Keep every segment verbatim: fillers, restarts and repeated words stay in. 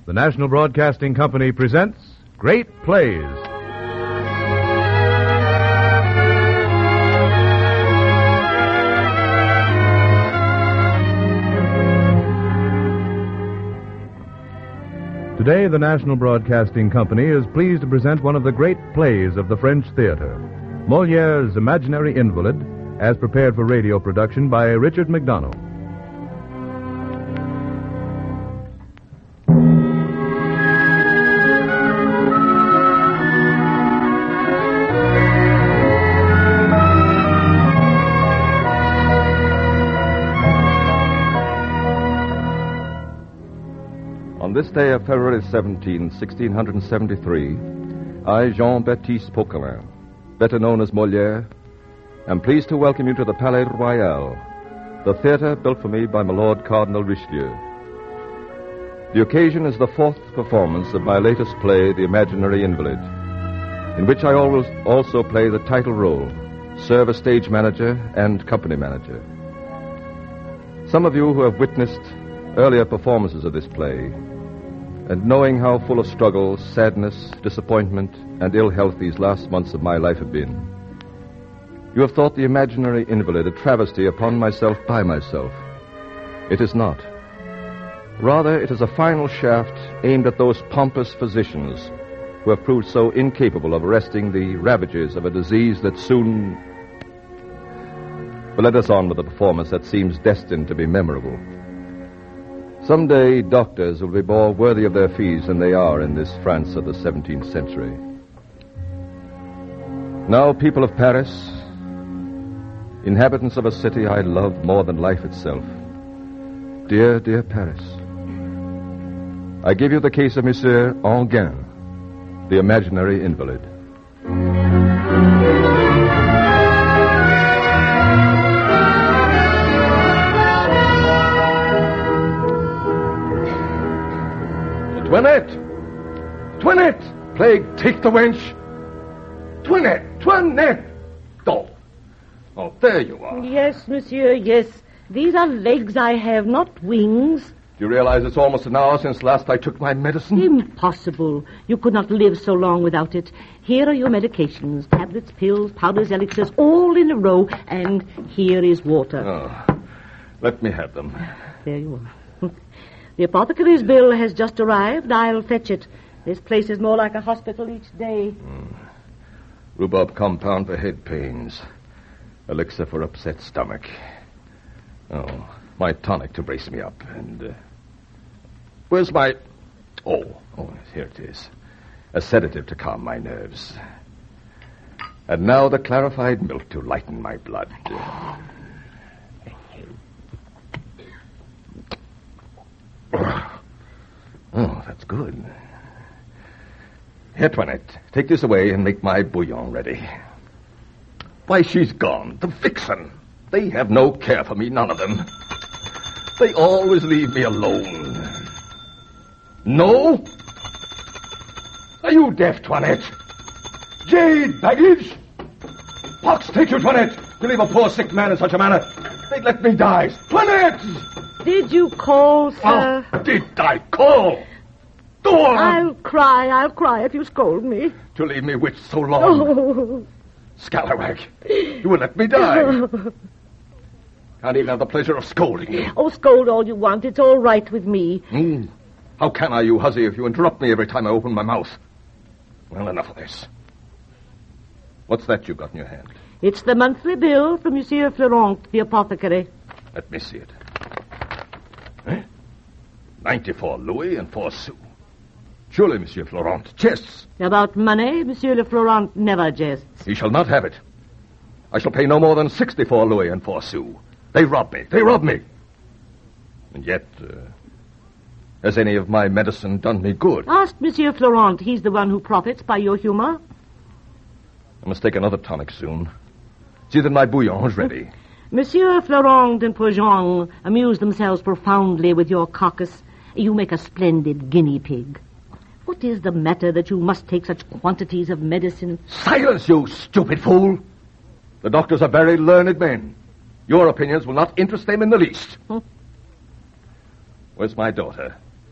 The National Broadcasting Company presents Great Plays. Today, the National Broadcasting Company is pleased to present one of the great plays of the French theater, Molière's Imaginary Invalid, as prepared for radio production by Richard McDonough. On this day of February seventeenth, sixteen seventy-three, I, Jean-Baptiste Poquelin, better known as Molière, am pleased to welcome you to the Palais Royal, the theater built for me by my Lord Cardinal Richelieu. The occasion is the fourth performance of my latest play, The Imaginary Invalid, in which I always also play the title role, serve as stage manager and company manager. Some of you who have witnessed earlier performances of this play, and knowing how full of struggle, sadness, disappointment, and ill health these last months of my life have been, you have thought The Imaginary Invalid a travesty upon myself by myself. It is not. Rather, it is a final shaft aimed at those pompous physicians who have proved so incapable of arresting the ravages of a disease that soon... But let us on with the performance that seems destined to be memorable. Someday, doctors will be more worthy of their fees than they are in this France of the seventeenth century. Now, people of Paris, inhabitants of a city I love more than life itself, dear, dear Paris, I give you the case of Monsieur Enghien, the imaginary invalid. Toinette! Toinette! Plague take the wench! Toinette! Toinette! Oh. Oh, there you are. Yes, monsieur, yes. These are legs I have, not wings. Do you realize it's almost an hour since last I took my medicine? Impossible. You could not live so long without it. Here are your medications, tablets, pills, powders, elixirs, all in a row, and here is water. Oh, let me have them. There you are. The apothecary's bill has just arrived. I'll fetch it. This place is more like a hospital each day. Mm. Rhubarb compound for head pains. Elixir for upset stomach. Oh, my tonic to brace me up. And, uh, where's my... Oh, oh, here it is. A sedative to calm my nerves. And now the clarified milk to lighten my blood. Oh, that's good. Here, Toinette, take this away and make my bouillon ready. Why, she's gone. The vixen. They have no care for me, none of them. They always leave me alone. No? Are you deaf, Toinette? Jade, baggage! Pox take you, Toinette. You leave a poor sick man in such a manner. They'd let me die. Toinette! Did you call, sir? Oh, did I call? Go on! I'll cry, I'll cry if you scold me. To leave me witched so long. Oh. Scalawag, you will let me die. Can't even have the pleasure of scolding you. Oh, scold all you want. It's all right with me. Mm. How can I, you hussy, if you interrupt me every time I open my mouth? Well, enough of this. What's that you've got in your hand? It's the monthly bill from Monsieur Florent, the apothecary. Let me see it. Eh? Ninety-four louis and four sous. Surely, Monsieur Florent jests. About money, Monsieur Le Florent never jests. He shall not have it. I shall pay no more than sixty-four louis and four sous. They rob me. They rob me. And yet, uh, has any of my medicine done me good? Ask Monsieur Florent. He's the one who profits by your humor. I must take another tonic soon. See that my bouillon is ready. Monsieur Florent and Progent amuse themselves profoundly with your carcass. You make a splendid guinea pig. What is the matter that you must take such quantities of medicine? Silence, you stupid fool! The doctors are very learned men. Your opinions will not interest them in the least. Hmm? Where's my daughter?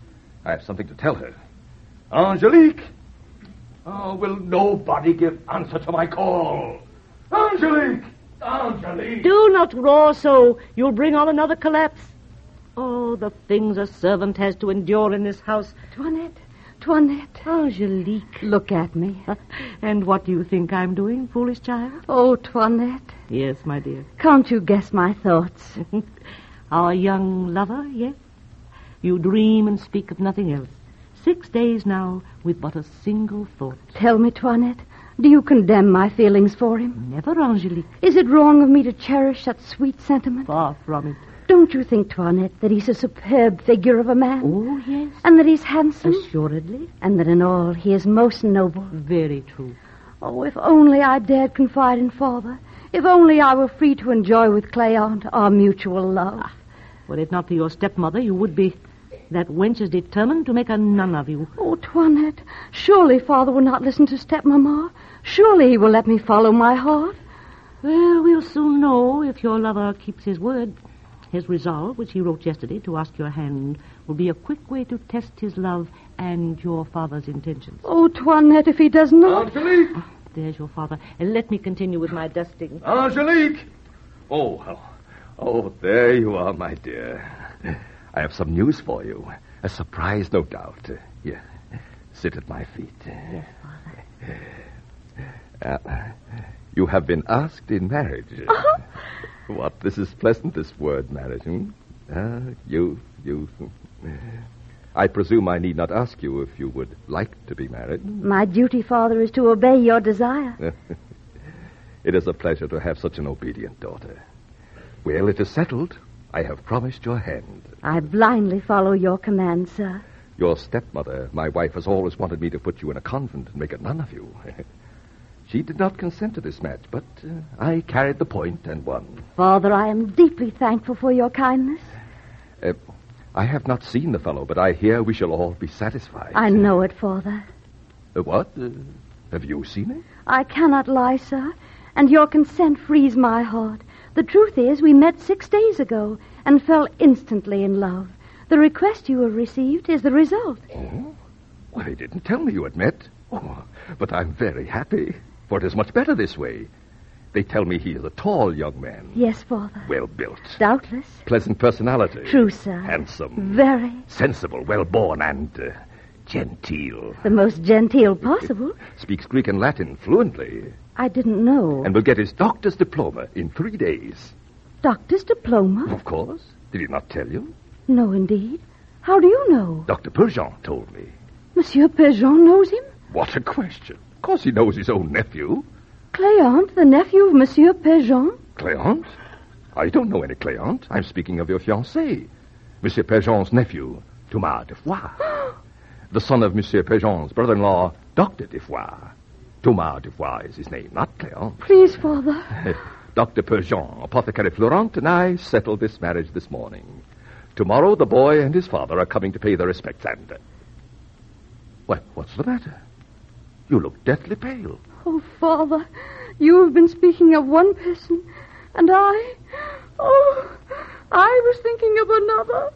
I have something to tell her. Angelique! Oh, will nobody give answer to my call? Angelique! Angelique! Do not roar so. You'll bring on another collapse. Oh, the things a servant has to endure in this house. Toinette, Toinette. Angelique. Look at me. And what do you think I'm doing, foolish child? Oh, Toinette. Yes, my dear. Can't you guess my thoughts? Our young lover, yes? You dream and speak of nothing else. Six days now with but a single thought. Tell me, Toinette, do you condemn my feelings for him? Never, Angelique. Is it wrong of me to cherish that sweet sentiment? Far from it. Don't you think, Toinette, that he's a superb figure of a man? Oh, yes. And that he's handsome? Assuredly. And that in all he is most noble? Very true. Oh, if only I dared confide in Father. If only I were free to enjoy with Cléante our mutual love. Ah, were it not for your stepmother, you would be... That wench is determined to make a nun of you. Oh, Toinette, surely Father will not listen to stepmamma. Surely he will let me follow my heart. Well, we'll soon know if your lover keeps his word. His resolve, which he wrote yesterday to ask your hand, will be a quick way to test his love and your father's intentions. Oh, Toinette, if he does not... Angelique! Oh, there's your father. And let me continue with my dusting. Angelique! Oh, oh, oh, there you are, my dear. I have some news for you. A surprise, no doubt. Uh, here, sit at my feet. Yes, Father. Uh, you have been asked in marriage. Uh-huh. What, this is pleasant, this word, marriage, hmm? Uh, youth, youth. I presume I need not ask you if you would like to be married. My duty, Father, is to obey your desire. It is a pleasure to have such an obedient daughter. Well, it is settled. I have promised your hand. I blindly follow your command, sir. Your stepmother, my wife, has always wanted me to put you in a convent and make a nun of you. She did not consent to this match, but uh, I carried the point and won. Father, I am deeply thankful for your kindness. Uh, I have not seen the fellow, but I hear we shall all be satisfied. I know it, Father. Uh, what? Uh, have you seen him? I cannot lie, sir, and your consent frees my heart. The truth is, we met six days ago and fell instantly in love. The request you have received is the result. Oh? Well, they didn't tell me you had met. Oh, but I'm very happy, for it is much better this way. They tell me he is a tall young man. Yes, Father. Well built. Doubtless. Pleasant personality. True, sir. Handsome. Very. Sensible, well-born, and uh, genteel. The most genteel possible. Speaks Greek and Latin fluently. I didn't know. And will get his doctor's diploma in three days. Doctor's diploma? Of course. Did he not tell you? No, indeed. How do you know? Doctor Perjean told me. Monsieur Perjean knows him? What a question. Of course he knows his own nephew. Cléante, the nephew of Monsieur Perjean? Cléante? I don't know any Cléante. I'm speaking of your fiancé, Monsieur Perjean's nephew, Thomas de Foix. The son of Monsieur Perjean's brother-in-law, Doctor de Foix. Thomas de Foix is his name, not Cléante. Please, Father. Doctor Perjean, apothecary Florent, and I settled this marriage this morning. Tomorrow, the boy and his father are coming to pay their respects, and... Uh, what, what's the matter? You look deathly pale. Oh, Father, you have been speaking of one person, and I... Oh, I was thinking of another.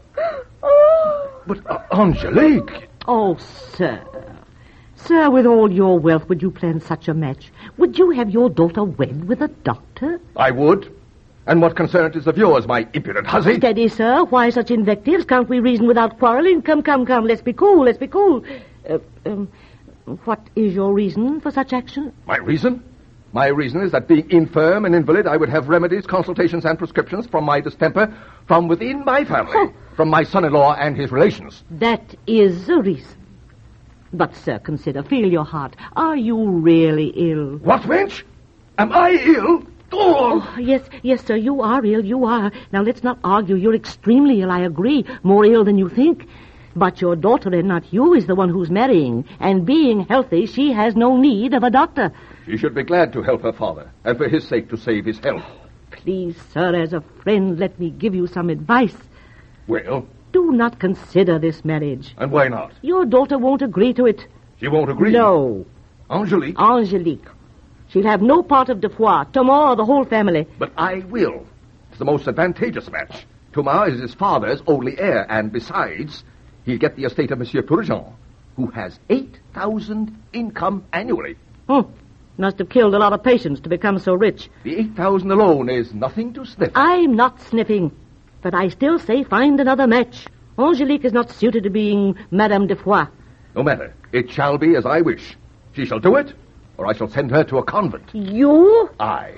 Oh. But, uh, Angelique... Oh, sir. Sir, with all your wealth, would you plan such a match? Would you have your daughter wed with a doctor? I would. And what concern it is of yours, my impudent hussy? Steady, sir. Why such invectives? Can't we reason without quarreling? Come, come, come. Let's be cool. Let's be cool. Uh, um, what is your reason for such action? My reason? My reason is that being infirm and invalid, I would have remedies, consultations, and prescriptions from my distemper from within my family, Oh. from my son-in-law and his relations. That is a reason. But, sir, consider, feel your heart. Are you really ill? What, wench? Am I ill? Oh! Oh, yes, yes, sir, you are ill, you are. Now, let's not argue. You're extremely ill, I agree. More ill than you think. But your daughter and not you is the one who's marrying. And being healthy, she has no need of a doctor. She should be glad to help her father, and for his sake to save his health. Please, sir, as a friend, let me give you some advice. Well, Do not consider this marriage. and why not? Your daughter won't agree to it. She won't agree. No. Angelique. Angelique. She'll have no part of de Foix, Thomas, or the whole family. But I will. It's the most advantageous match. Thomas is his father's only heir, and besides, he'll get the estate of Monsieur Pourjean, who has eight thousand income annually. Oh, must have killed a lot of patients to become so rich. The eight thousand alone is nothing to sniff. I'm not sniffing, but I still say find another match. Angelique is not suited to being Madame de Foix. No matter. It shall be as I wish. She shall do it, or I shall send her to a convent. You? I.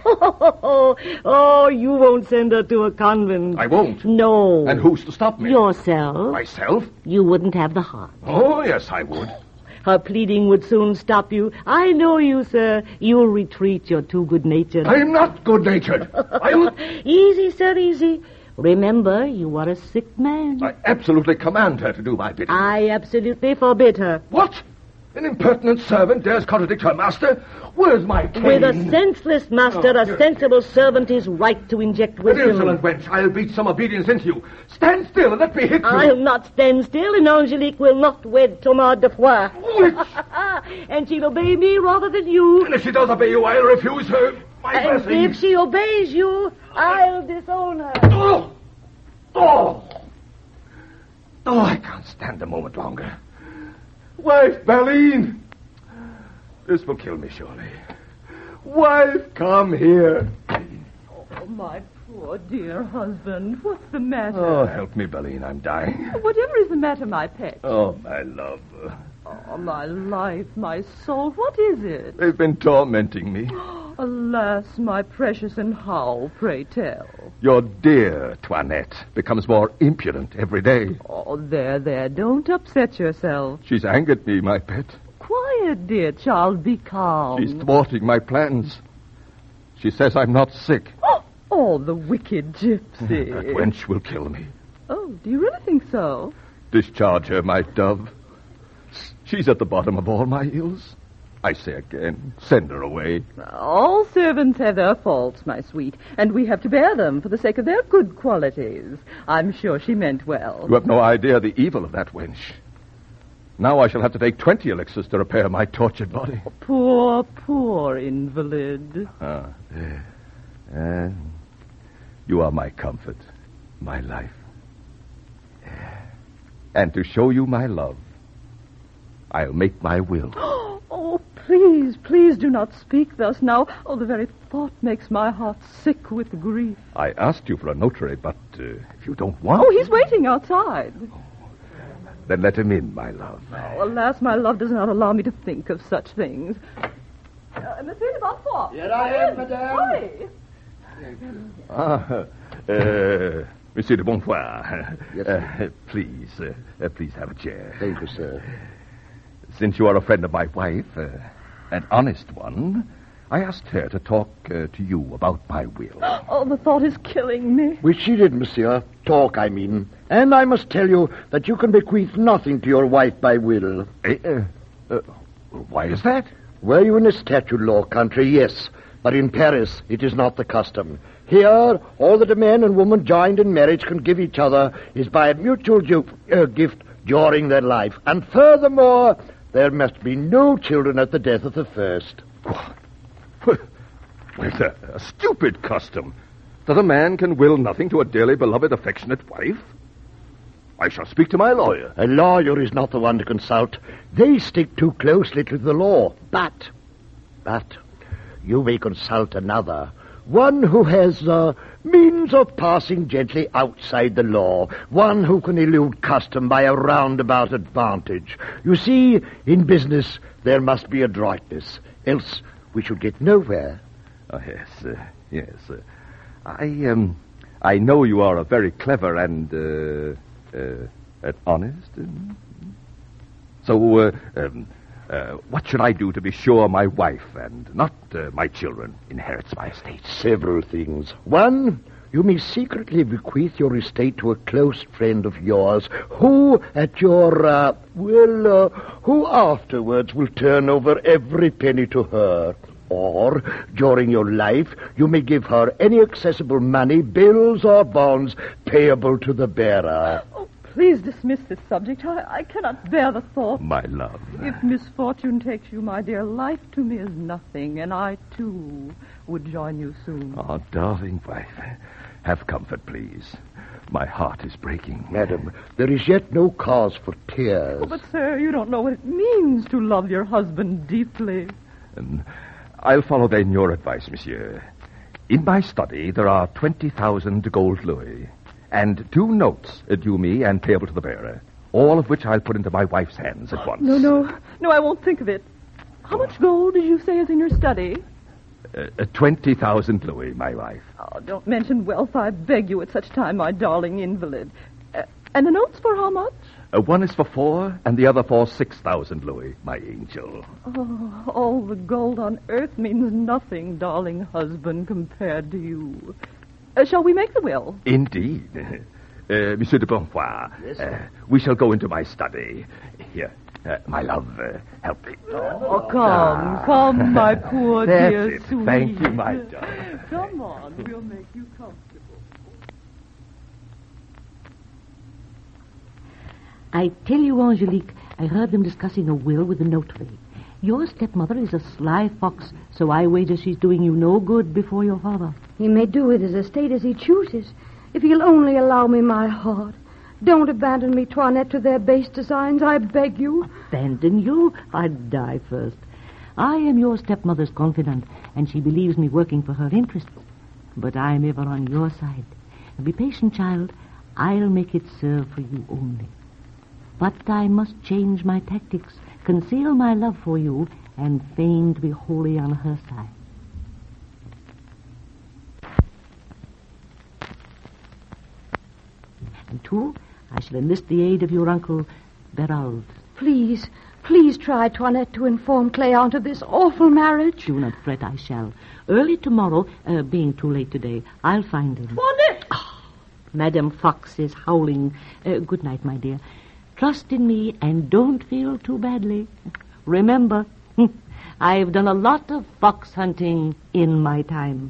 Oh, you won't send her to a convent. I won't. No. And who's to stop me? Yourself. Myself? You wouldn't have the heart. Oh, yes, I would. Her pleading would soon stop you. I know you, sir. You'll retreat. You're too good-natured. I'm not good-natured. I'm... Easy, sir, easy. Remember, you are a sick man. I absolutely command her to do my bidding. I absolutely forbid her. What? An impertinent servant dares contradict her master? Where's my cane? With a senseless master, Oh, a yes. sensible servant is right to inject An wisdom. insolent wench. I'll beat some obedience into you. Stand still and let me hit you. I'll not stand still, and Angelique will not wed Thomas de Foix. Witch! And she'll obey me rather than you. And if she does obey you, I'll refuse her my And blessing. if she obeys you, I'll disown her. Oh! Oh! Oh, I can't stand a moment longer. Wife, Berlin! This will kill me, surely. Wife, come here. Oh, my poor dear husband. What's the matter? Oh, help me, Berlin. I'm dying. Whatever is the matter, my pet? Oh, my love. Oh, my life, my soul. What is it? They've been tormenting me. Alas, my precious, and how, pray tell? Your dear Toinette becomes more impudent every day. Oh, there, there. Don't upset yourself. She's angered me, my pet. Quiet, dear child. Be calm. She's thwarting my plans. She says I'm not sick. Oh, the wicked gypsy. That wench will kill me. Oh, do you really think so? Discharge her, my dove. She's at the bottom of all my ills. I say again, send her away. All servants have their faults, my sweet, and we have to bear them for the sake of their good qualities. I'm sure she meant well. You have no idea the evil of that wench. Now I shall have to take twenty elixirs to repair my tortured body. Poor, poor invalid. Ah, uh, you are my comfort, my life. And to show you my love, I'll make my will. Oh, please, please do not speak thus now. Oh, the very thought makes my heart sick with grief. I asked you for a notary, but uh, if you don't want... Oh, he's waiting outside. Then let him in, my love. Oh, alas, my love does not allow me to think of such things. Uh, Monsieur de Bonfort. Here I am, madame. Hurry. Ah, uh, Monsieur de Bonfoy. Yes, uh, please, uh, uh, please have a chair. Thank you, sir. Since you are a friend of my wife, uh, an honest one, I asked her to talk uh, to you about my will. Oh, the thought is killing me. Which she did, monsieur. Talk, I mean. And I must tell you that you can bequeath nothing to your wife by will. Eh, uh, uh, why is that? Were you in a statute law country, yes. But in Paris, it is not the custom. Here, all that a man and woman joined in marriage can give each other is by a mutual ju- uh, gift during their life. And furthermore, there must be no children at the death of the first. What? Well, it's a, a stupid custom that a man can will nothing to a dearly beloved, affectionate wife. I shall speak to my lawyer. A lawyer is not the one to consult. They stick too closely to the law. But, but, you may consult another. One who has uh, means of passing gently outside the law. One who can elude custom by a roundabout advantage. You see, in business, there must be adroitness. Else we should get nowhere. Oh, yes, uh, yes. Uh, I, um, I know you are a very clever and, uh, uh, and honest. Um, so, uh, um, uh, what should I do to be sure my wife and not uh, my children inherits my estate? Several things. One, you may secretly bequeath your estate to a close friend of yours who, at your, uh, well, uh, who afterwards will turn over every penny to her. Or, during your life, you may give her any accessible money, bills or bonds payable to the bearer. Oh, please dismiss this subject. I, I cannot bear the thought. My love. If misfortune takes you, my dear, life to me is nothing, and I, too, would join you soon. Oh, darling wife, Have comfort, please. My heart is breaking. Madam, there is yet no cause for tears. Oh, but, sir, you don't know what it means to love your husband deeply. And I'll follow then your advice, monsieur. In my study, there are twenty thousand gold louis and two notes due me and payable to the bearer, all of which I'll put into my wife's hands at once. No, no. No, I won't think of it. How much gold did you say is in your study? Uh, uh, twenty thousand louis, my wife. Oh, don't mention wealth, I beg you, at such time, my darling invalid. Uh, and the notes for how much? Uh, one is for four, and the other for six thousand louis, my angel. Oh, all the gold on earth means nothing, darling husband, compared to you. Uh, shall we make the will? Indeed. Uh, Monsieur de Bonfoy, yes, uh, we shall go into my study. Here, uh, my love, uh, help me. Oh, come, come, my poor That's dear it. sweet. Thank you, my darling. Come on, we'll make you comfortable. I tell you, Angelique, I heard them discussing a will with a notary. Your stepmother is a sly fox, so I wager she's doing you no good before your father. He may do with his estate as he chooses, if he'll only allow me my heart. Don't abandon me, Toinette, to their base designs, I beg you. Abandon you? I'd die first. I am your stepmother's confidant, and she believes me working for her interests. But I'm ever on your side. Be patient, child. I'll make it serve for you only. But I must change my tactics, conceal my love for you, and feign to be wholly on her side. And two, I shall enlist the aid of your uncle, Berald. Please, please try, Toinette, to inform Cléante of this awful marriage. Do not fret, I shall. Early tomorrow, uh, being too late today, I'll find him. Toinette! Oh, Madame Fox is howling. Uh, good night, my dear. Trust in me and don't feel too badly. Remember, I've done a lot of fox hunting in my time.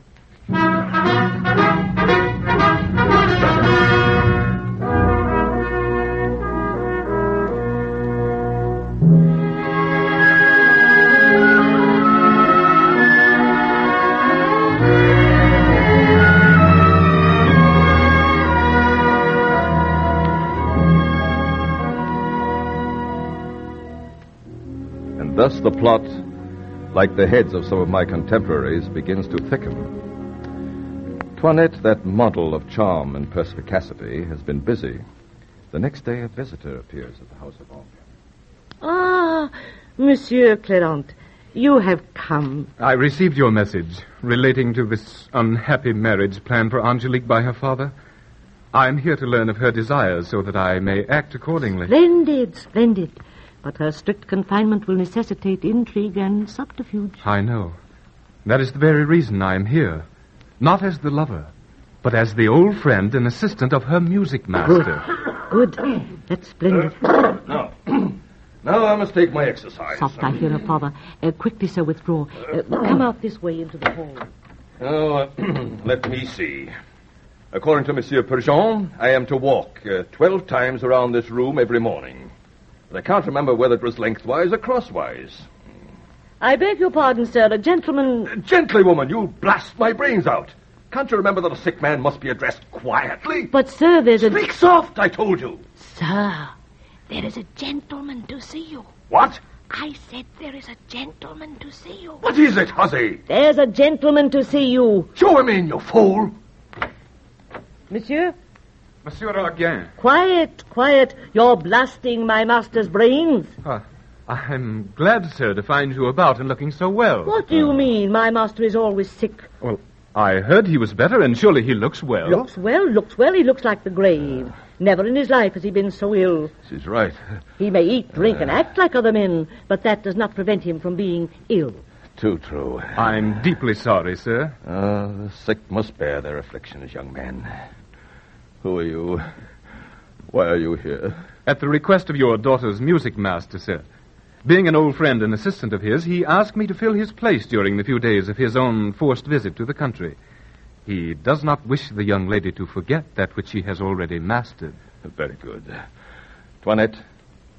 Thus the plot, like the heads of some of my contemporaries, begins to thicken. Toinette, that model of charm and perspicacity, has been busy. The next day a visitor appears at the house of Angers. Ah, Monsieur Cléante, you have come. I received your message relating to this unhappy marriage planned for Angelique by her father. I am here to learn of her desires so that I may act accordingly. Splendid, splendid. But her strict confinement will necessitate intrigue and subterfuge. I know. That is the very reason I am here. Not as the lover, but as the old friend and assistant of her music master. Good. Good. That's splendid. Uh, now, now I must take my exercise. Soft, I hear her, father. Uh, quickly, sir, withdraw. Uh, come out this way into the hall. Oh, uh, let me see. According to Monsieur Perjean, I am to walk uh, twelve times around this room every morning. But I can't remember whether it was lengthwise or crosswise. I beg your pardon, sir. A gentleman... Uh, gently, woman, you'll blast my brains out. Can't you remember that a sick man must be addressed quietly? But, sir, there's a... Speak soft, I told you. Sir, there is a gentleman to see you. What? I said there is a gentleman to see you. What is it, hussy? There's a gentleman to see you. Show him in, you fool. Monsieur? Monsieur Arguin. Quiet, quiet. You're blasting my master's brains. Uh, I'm glad, sir, to find you about and looking so well. What do you mean? My master is always sick. Well, I heard he was better, and surely he looks well. Looks well, looks well. He looks like the grave. Never in his life has he been so ill. She's right. He may eat, drink, and act like other men, but that does not prevent him from being ill. Too true. I'm deeply sorry, sir. Uh, the sick must bear their afflictions, young man. Who are you? Why are you here? At the request of your daughter's music master, sir. Being an old friend and assistant of his, he asked me to fill his place during the few days of his own forced visit to the country. He does not wish the young lady to forget that which she has already mastered. Very good. Toinette,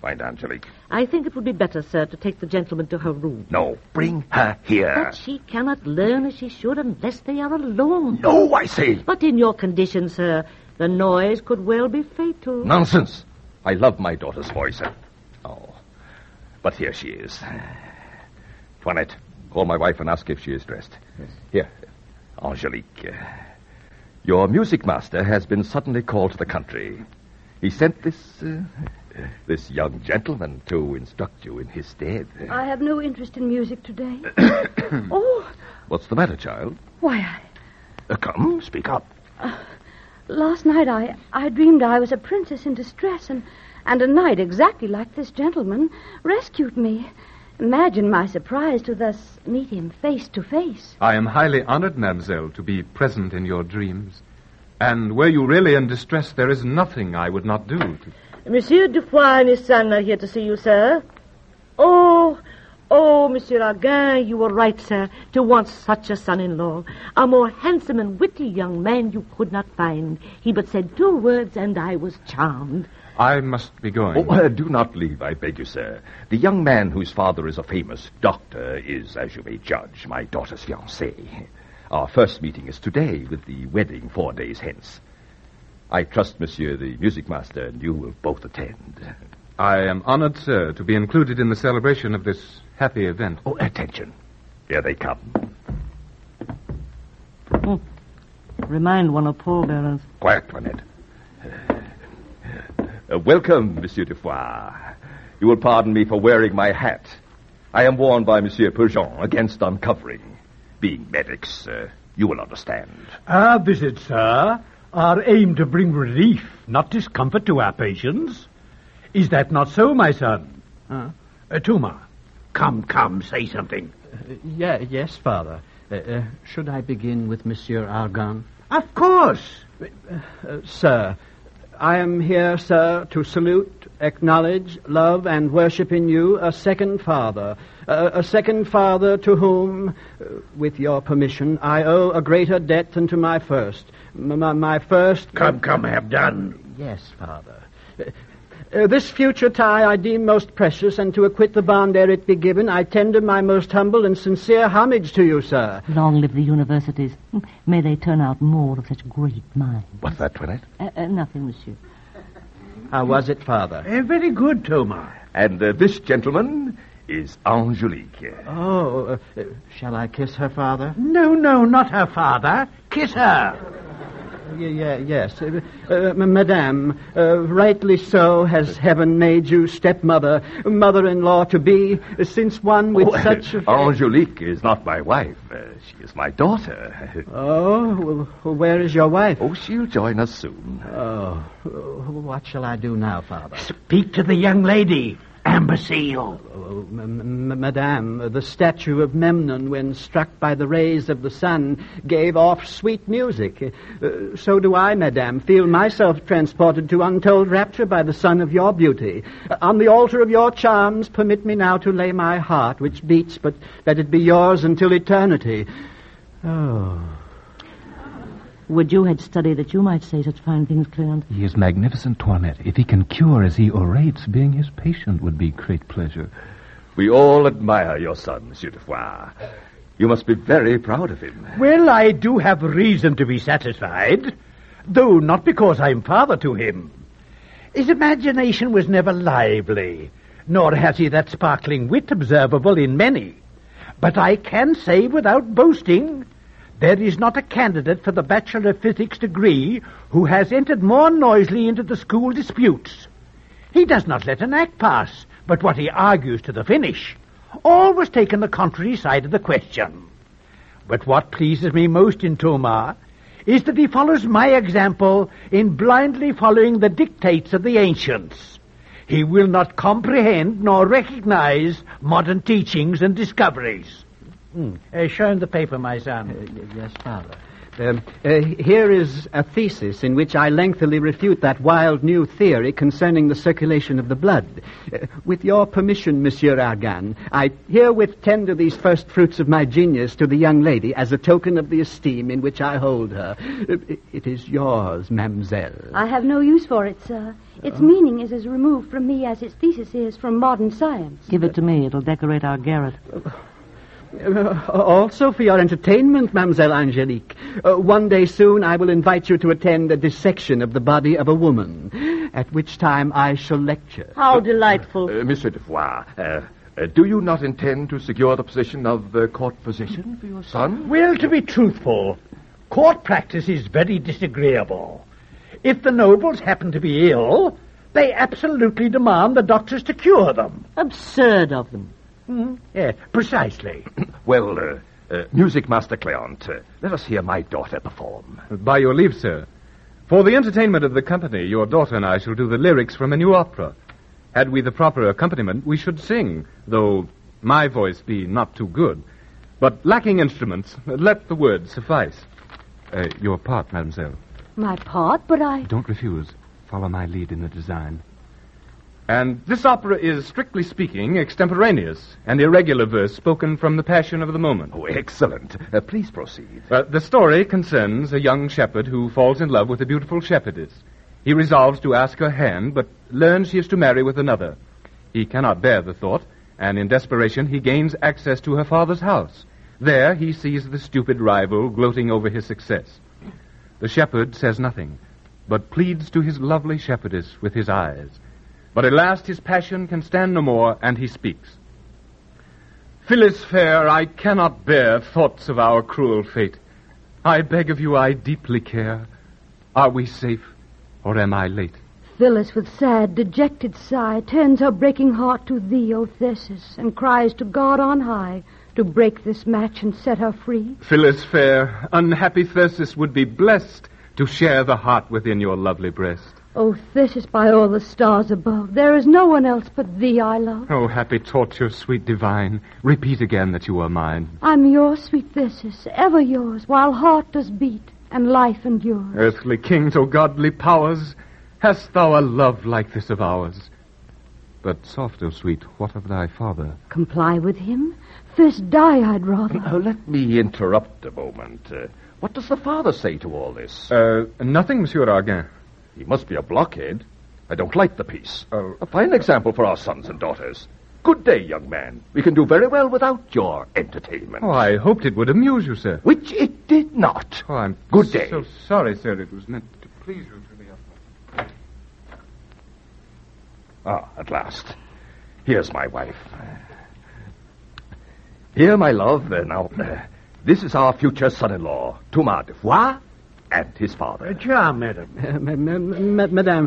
find Angelique? I think it would be better, sir, to take the gentleman to her room. No, bring her here. But she cannot learn as she should unless they are alone. No, I say. But in your condition, sir, the noise could well be fatal. Nonsense. I love my daughter's voice. Oh, but here she is. Toinette, call my wife and ask if she is dressed. Yes. Here, Angelique. Uh, your music master has been suddenly called to the country. He sent this, uh, this young gentleman to instruct you in his stead. I have no interest in music today. Oh. What's the matter, child? Why, I... Uh, come, speak up. Uh, last night I, I dreamed I was a princess in distress, and, and a knight exactly like this gentleman rescued me. Imagine my surprise to thus meet him face to face. I am highly honored, mademoiselle, to be present in your dreams. And were you really in distress, there is nothing I would not do. To... Monsieur Dufoy and his son are here to see you, sir. Oh, oh, Monsieur Argan, you were right, sir, to want such a son-in-law. A more handsome and witty young man you could not find. He but said two words, and I was charmed. I must be going. Oh, uh, do not leave, I beg you, sir. The young man whose father is a famous doctor is, as you may judge, my daughter's fiancé. Our first meeting is today, with the wedding four days hence. I trust, monsieur, the music master, and you will both attend. I am honored, sir, to be included in the celebration of this happy event. Oh, attention. Here they come. Oh, remind one of pallbearers. Quiet, Toinette. Uh, welcome, Monsieur Dufoy. You will pardon me for wearing my hat. I am worn by Monsieur Purgeon against uncovering. Being medics, uh, you will understand. Our visits, sir, are aimed to bring relief, not discomfort to our patients. Is that not so, my son? Huh? Uh, Tuma, come, come, say something. Uh, yeah, yes, Father. Uh, uh, should I begin with Monsieur Argan? Of course. Uh, uh, sir, I am here, sir, to salute, acknowledge, love, and worship in you a second father. Uh, a second father to whom, uh, with your permission, I owe a greater debt than to my first. M- my, my first... Come, come, have done. Yes, Father. Uh, uh, this future tie I deem most precious, and to acquit the bond ere it be given, I tender my most humble and sincere homage to you, sir. Long live the universities. May they turn out more of such great minds. What's that, Toinette? Uh, uh, nothing, monsieur. How was it, Father? Uh, very good, Toma. And uh, this gentleman is Angelique. Oh, uh, uh, shall I kiss her, Father? No, no, not her father. Kiss her. Yeah, yeah, yes. Uh, uh, Madame, uh, rightly so has heaven made you stepmother, mother-in-law to be, since one with oh, such... Uh, Angelique is not my wife. Uh, she is my daughter. Oh, well, where is your wife? Oh, she'll join us soon. Oh, what shall I do now, Father? Speak to the young lady. Imbecile. Oh, m- m- Madame, the statue of Memnon, when struck by the rays of the sun, gave off sweet music. Uh, so do I, Madame, feel myself transported to untold rapture by the sun of your beauty. Uh, on the altar of your charms, permit me now to lay my heart, which beats, but let it be yours until eternity. Oh... Would you had studied that you might say such fine things, Cleant? He is magnificent, Toinette. If he can cure as he orates, being his patient would be great pleasure. We all admire your son, Monsieur Dufoy. You must be very proud of him. Well, I do have reason to be satisfied, though not because I'm father to him. His imagination was never lively, nor has he that sparkling wit observable in many. But I can say without boasting... there is not a candidate for the Bachelor of Physics degree who has entered more noisily into the school disputes. He does not let an act pass, but what he argues to the finish. Always taking the contrary side of the question. But what pleases me most in Toma is that he follows my example in blindly following the dictates of the ancients. He will not comprehend nor recognize modern teachings and discoveries. Mm. Uh, show him the paper, my son. Uh, yes, Father. Um, uh, here is a thesis in which I lengthily refute that wild new theory concerning the circulation of the blood. Uh, with your permission, Monsieur Argan, I herewith tender these first fruits of my genius to the young lady as a token of the esteem in which I hold her. Uh, it is yours, mademoiselle. I have no use for it, sir. Its oh. meaning is as removed from me as its thesis is from modern science. Give it to me. It'll decorate our garret. Uh, also for your entertainment, Mademoiselle Angelique. Uh, one day soon I will invite you to attend a dissection of the body of a woman, at which time I shall lecture. How delightful. Uh, Monsieur Defoy, uh, uh, do you not intend to secure the position of uh, court physician for your son? Well, to be truthful, court practice is very disagreeable. If the nobles happen to be ill, they absolutely demand the doctors to cure them. Absurd of them. Mm, yeah, precisely. Well, uh, uh, Music Master Cleant, uh, let us hear my daughter perform. By your leave, sir. For the entertainment of the company, your daughter and I shall do the lyrics from a new opera. Had we the proper accompaniment, we should sing, though my voice be not too good. But lacking instruments, let the words suffice. Uh, your part, mademoiselle. My part? But I... Don't refuse. Follow my lead in the design. And this opera is, strictly speaking, extemporaneous, and irregular verse spoken from the passion of the moment. Oh, excellent. Uh, please proceed. Uh, the story concerns a young shepherd who falls in love with a beautiful shepherdess. He resolves to ask her hand, but learns she is to marry with another. He cannot bear the thought, and in desperation he gains access to her father's house. There he sees the stupid rival gloating over his success. The shepherd says nothing, but pleads to his lovely shepherdess with his eyes. But at last his passion can stand no more, and he speaks. Phyllis fair, I cannot bear thoughts of our cruel fate. I beg of you, I deeply care. Are we safe, or am I late? Phyllis, with sad, dejected sigh, turns her breaking heart to thee, O Theseus, and cries to God on high to break this match and set her free. Phyllis fair, unhappy Theseus would be blessed to share the heart within your lovely breast. O Theseus, by all the stars above, there is no one else but thee I love. Oh, happy torture, sweet divine, repeat again that you are mine. I'm yours, sweet Theseus, ever yours, while heart does beat and life endures. Earthly kings, O godly powers, hast thou a love like this of ours? But soft, O sweet, what of thy father? Comply with him? First die I'd rather. Now, let me interrupt a moment. Uh, what does the father say to all this? Uh, nothing, Monsieur Argan. He must be a blockhead. I don't like the piece. Uh, a fine example for our sons and daughters. Good day, young man. We can do very well without your entertainment. Oh, I hoped it would amuse you, sir. Which it did not. Oh, I'm Good day. so sorry, sir. It was meant to please you to the utmost. Ah, at last. Here's my wife. Here, my love. Uh, now, uh, this is our future son-in-law, Thomas Defoy, and his father. Uh, Charm, madam. Uh, ma- ma- ma- madame.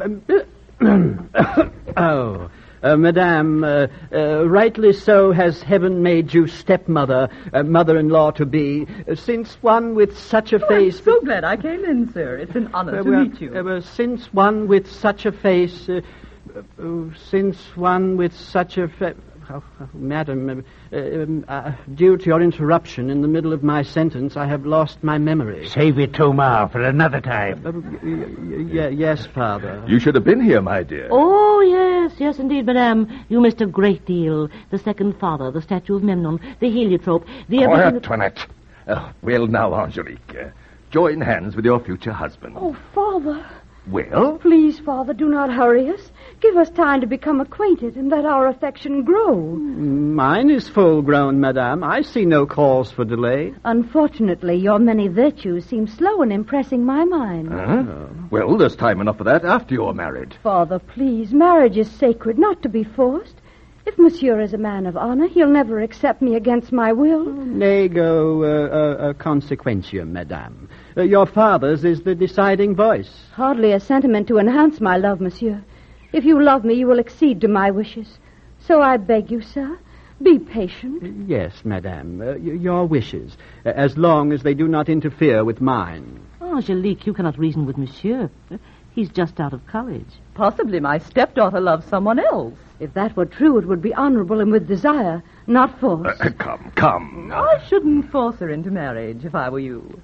Uh, oh, uh, madame, uh, uh, rightly so has heaven made you stepmother, uh, mother-in-law to be, uh, since one with such a oh, face... I'm so glad I came in, sir. It's an honor uh, to well, meet you. Uh, since one with such a face... Uh, uh, since one with such a... Fa- Oh, oh, madam, uh, um, uh, due to your interruption in the middle of my sentence, I have lost my memory. Save it, Thomas, for another time. Uh, y- y- y- yes, Father. You should have been here, my dear. Oh, yes, yes, indeed, madame. You missed a great deal. The second father, the statue of Memnon, the heliotrope, the everything... Quiet, Toinette. Uh, well, now, Angelique, uh, join hands with your future husband. Oh, Father. Well? Please, Father, do not hurry us. Give us time to become acquainted and let our affection grow. Mine is full-grown, madame. I see no cause for delay. Unfortunately, your many virtues seem slow in impressing my mind. Huh? Oh. Well, there's time enough for that after you're married. Father, please, marriage is sacred, not to be forced. If Monsieur is a man of honor, he'll never accept me against my will. Nego uh, uh, uh, consequentium, madame. Uh, your father's is the deciding voice. Hardly a sentiment to enhance my love, Monsieur. If you love me, you will accede to my wishes. So I beg you, sir, be patient. Yes, madame, uh, y- your wishes, uh, as long as they do not interfere with mine. Angelique, you cannot reason with Monsieur. He's just out of college. Possibly my stepdaughter loves someone else. If that were true, it would be honorable and with desire, not force. Uh, come, come. I shouldn't force her into marriage if I were you.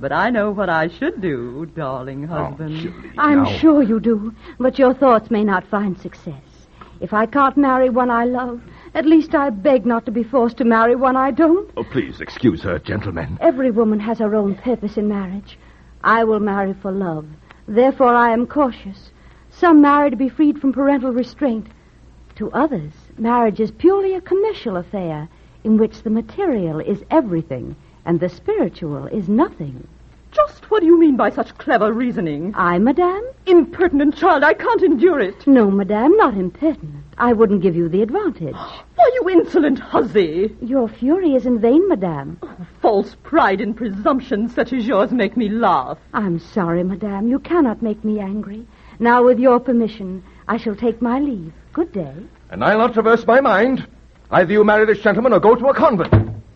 But I know what I should do, darling husband. Oh, I'm now. sure you do, but your thoughts may not find success. If I can't marry one I love, at least I beg not to be forced to marry one I don't. Oh, please excuse her, gentlemen. Every woman has her own purpose in marriage. I will marry for love. Therefore, I am cautious. Some marry to be freed from parental restraint. To others, marriage is purely a commercial affair in which the material is everything and the spiritual is nothing. Just what do you mean by such clever reasoning? I, madame? Impertinent child, I can't endure it. No, madame, not impertinent. I wouldn't give you the advantage. Why, you insolent hussy! Your fury is in vain, madame. Oh, false pride and presumption such as yours make me laugh. I'm sorry, madame. You cannot make me angry. Now, with your permission, I shall take my leave. Good day. And I'll not reverse my mind. Either you marry this gentleman or go to a convent.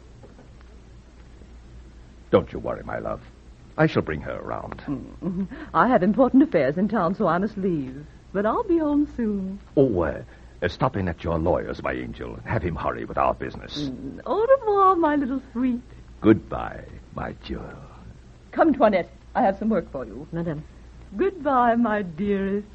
Don't you worry, my love. I shall bring her around. Mm-hmm. I have important affairs in town, so I must leave. But I'll be home soon. Oh, uh, uh, stop in at your lawyer's, my angel. Have him hurry with our business. Mm. Au revoir, my little sweet. Goodbye, my jewel. Come, Toinette. I have some work for you. Madame. Goodbye, my dearest.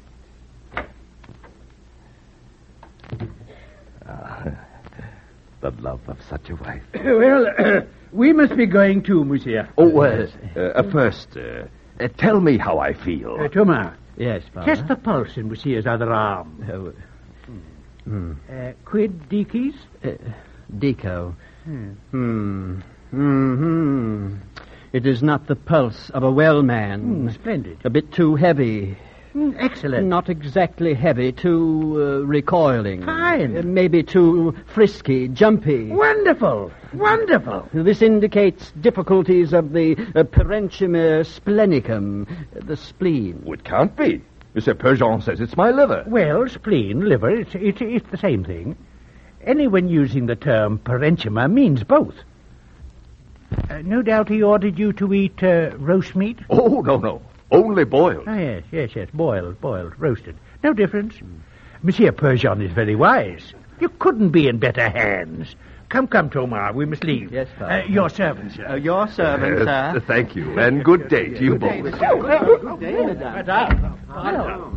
Ah, the love of such a wife. Well, uh, we must be going too, monsieur. Oh, uh, uh, first, uh, uh, tell me how I feel. Uh, Thomas. Yes, Father. Test the pulse in monsieur's other arm. Oh, hmm. Uh, quid dicis? Uh, Deco. Hmm. Hmm. Hmm. It is not the pulse of a well man. Mm, splendid. A bit too heavy. Mm, excellent. Not exactly heavy, too uh, recoiling. Fine. Uh, maybe too frisky, jumpy. Wonderful. Wonderful. This indicates difficulties of the uh, parenchyma splenicum, uh, the spleen. Oh, it can't be. Monsieur Perjean says it's my liver. Well, spleen, liver, it's, it's, it's the same thing. Anyone using the term parenchyma means both. Uh, no doubt he ordered you to eat uh, roast meat? Oh, no, no. Only boiled. Oh, yes, yes, yes. Boiled, boiled, roasted. No difference. Mm. Monsieur Perjean is very wise. You couldn't be in better hands. Come, come, Thomas, we must leave. Yes, Father. Uh, your servant, sir. Uh, your servant, uh, sir. Thank you, and good day to you both. Good day, madame. Hello.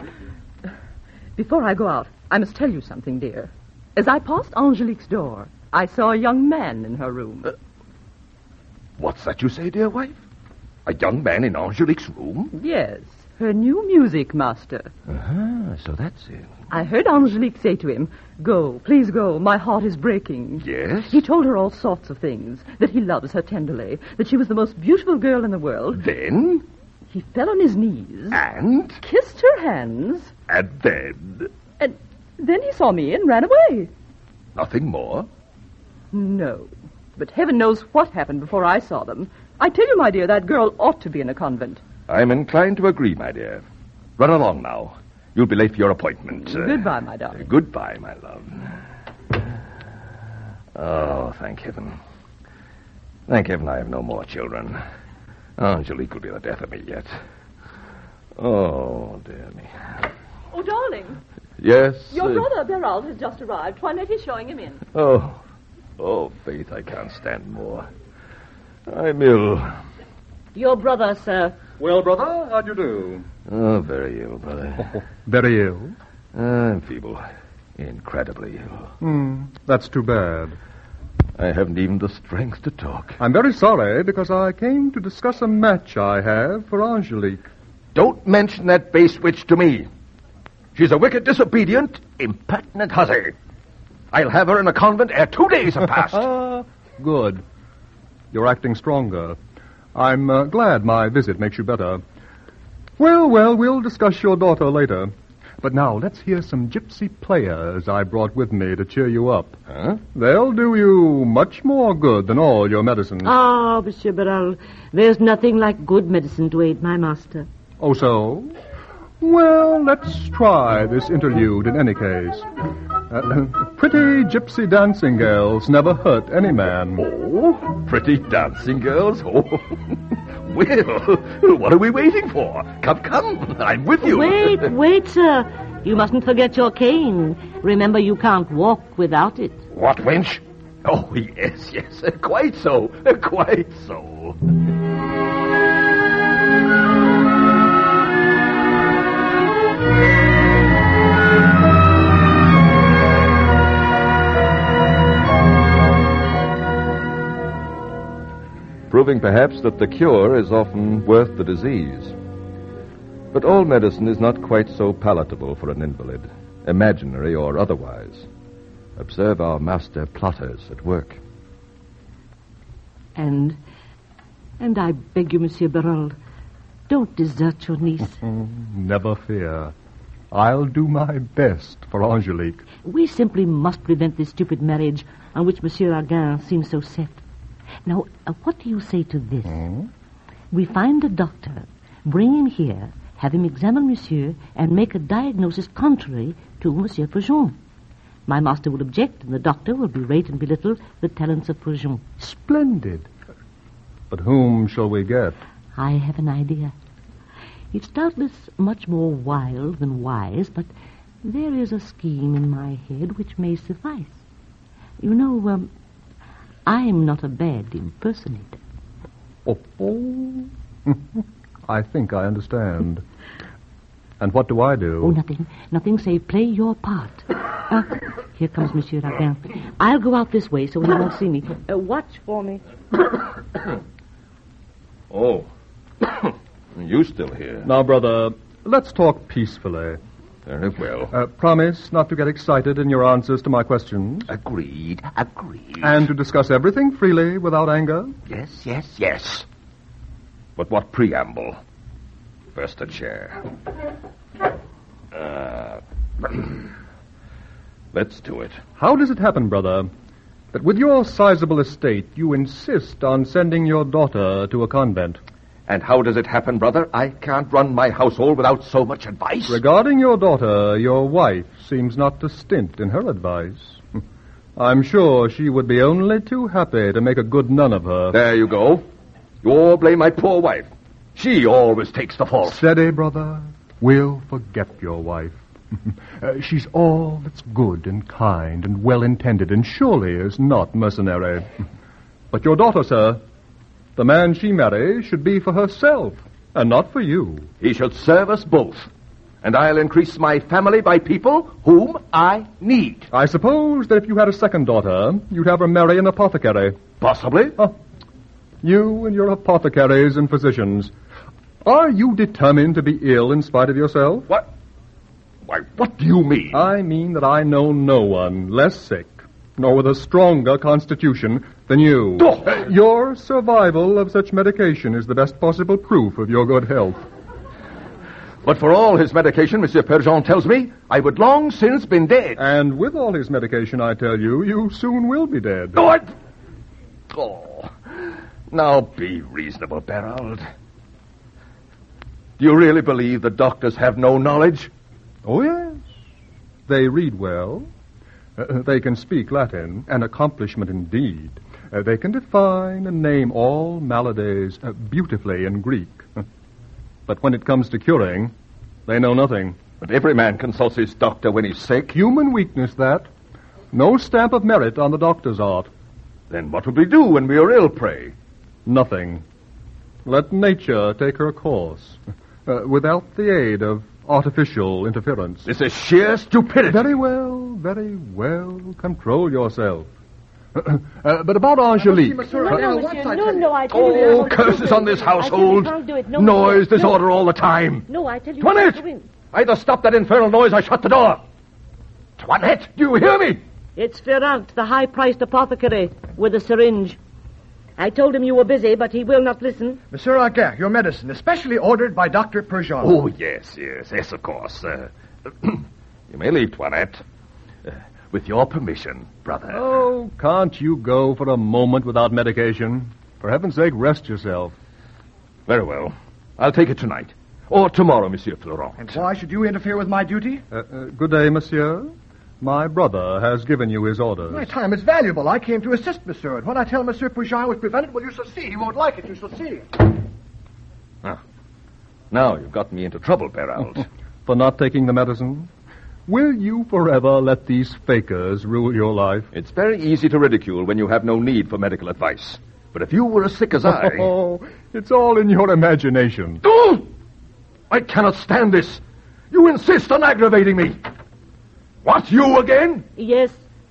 Before I go out, I must tell you something, dear. As I passed Angelique's door, I saw a young man in her room. Uh, what's that you say, dear wife? A young man in Angelique's room? Yes, her new music master. Uh-huh, so that's it. I heard Angelique say to him, "Go, please go, my heart is breaking." Yes? He told her all sorts of things, that he loves her tenderly, that she was the most beautiful girl in the world. Then? He fell on his knees. And? Kissed her hands. And then? And then he saw me and ran away. Nothing more? No, but heaven knows what happened before I saw them. I tell you, my dear, that girl ought to be in a convent. I'm inclined to agree, my dear. Run along now. You'll be late for your appointment. Uh, goodbye, my darling. Uh, goodbye, my love. Oh, thank heaven. Thank heaven I have no more children. Angelique will be the death of me yet. Oh, dear me. Oh, darling. Yes? Your uh, brother, Berald, has just arrived. Toinette is showing him in. Oh. Oh, Faith, I can't stand more. I'm ill. Your brother, sir. Well, brother, how do you do? Oh, very ill, brother. Oh, very ill? I'm feeble. Incredibly ill. Hmm, that's too bad. I haven't even the strength to talk. I'm very sorry, because I came to discuss a match I have for Angelique. Don't mention that base witch to me. She's a wicked, disobedient, impertinent hussy. I'll have her in a convent ere two days have passed. Good. You're acting stronger. I'm uh, glad my visit makes you better. Well, well, we'll discuss your daughter later. But now, let's hear some gypsy players I brought with me to cheer you up. Huh? They'll do you much more good than all your medicines. Ah, Monsieur Beral, there's nothing like good medicine to aid my master. Oh, so? Well, let's try this interlude in any case. Uh, pretty gypsy dancing girls never hurt any man. Oh, pretty dancing girls? Oh, well, what are we waiting for? Come, come, I'm with you. Wait, wait, sir. You mustn't forget your cane. Remember, you can't walk without it. What, wench? Oh, yes, yes, quite so, quite so. proving perhaps that the cure is often worth the disease. But all medicine is not quite so palatable for an invalid, imaginary or otherwise. Observe our master plotters at work. And, and I beg you, Monsieur Berald, don't desert your niece. Never fear. I'll do my best for Angelique. We simply must prevent this stupid marriage on which Monsieur Arguin seems so set. Now, uh, what do you say to this? Hmm? We find a doctor, bring him here, have him examine Monsieur, and make a diagnosis contrary to Monsieur Prigent. My master will object, and the doctor will berate and belittle the talents of Prigent. Splendid. But whom shall we get? I have an idea. It's doubtless much more wild than wise, but there is a scheme in my head which may suffice. You know, um, I'm not a bad impersonator. Oh, oh. I think I understand. And what do I do? Oh, nothing. Nothing save play your part. Uh, here comes Monsieur Arguin. I'll go out this way so he won't see me. Uh, watch for me. Oh. You still here? Now, brother, let's talk peacefully. Very well. Uh, promise not to get excited in your answers to my questions. Agreed, agreed. And to discuss everything freely without anger. Yes, yes, yes. But what preamble? First a chair. Uh, let's do it. How does it happen, brother, that with your sizable estate you insist on sending your daughter to a convent? And how does it happen, brother? I can't run my household without so much advice. Regarding your daughter, your wife seems not to stint in her advice. I'm sure she would be only too happy to make a good nun of her. There you go. You all blame my poor wife. She always takes the fault. Steady, brother. We'll forget your wife. uh, she's all that's good and kind and well-intended, and surely is not mercenary. But your daughter, sir, the man she marries should be for herself, and not for you. He should serve us both. And I'll increase my family by people whom I need. I suppose that if you had a second daughter, you'd have her marry an apothecary. Possibly. Oh, you and your apothecaries and physicians. Are you determined to be ill in spite of yourself? What? Why, what do you mean? I mean that I know no one less sick, nor with a stronger constitution than you. Oh. Uh, your survival of such medication is the best possible proof of your good health. But for all his medication, Monsieur Prigent tells me, I would long since been dead. And with all his medication, I tell you, you soon will be dead. Oh, I... oh. Now be reasonable, Berald. Do you really believe the doctors have no knowledge? Oh, yes. They read well. Uh, they can speak Latin, an accomplishment indeed. Uh, they can define and name all maladies uh, beautifully in Greek. But when it comes to curing, they know nothing. But every man consults his doctor when he's sick. Human weakness, that. No stamp of merit on the doctor's art. Then what would we do when we are ill, pray? Nothing. Let nature take her course, uh, without the aid of artificial interference. This is sheer stupidity. Very well, very well. Control yourself. Uh, uh, but about Angelique... No, no, monsieur, no, no, I tell you... Oh, curses on this household. I tell you, can't do it. No, noise, no, disorder all the time. No, I tell you... Toinette! Either stop that infernal noise or shut the door. Toinette, do you hear me? It's Ferrand, the high-priced apothecary, with a syringe. I told him you were busy, but he will not listen. Monsieur Arguin, your medicine, especially ordered by Doctor Prigent. Oh, yes, yes, yes, of course. Uh, you may leave, Toinette. Uh, with your permission, brother. Oh, can't you go for a moment without medication? For heaven's sake, rest yourself. Very well. I'll take it tonight. Or tomorrow, Monsieur Florent. And why should you interfere with my duty? Uh, uh, good day, monsieur. My brother has given you his orders. My time is valuable. I came to assist Monsieur. And when I tell Monsieur Prigent was prevented, well, you shall see. He won't like it. You shall see. Ah. Now you've got me into trouble, Berald. For not taking the medicine? Will you forever let these fakers rule your life? It's very easy to ridicule when you have no need for medical advice. But if you were as sick as I... Oh, it's all in your imagination. Oh! I cannot stand this. You insist on aggravating me. What, you again? Yes,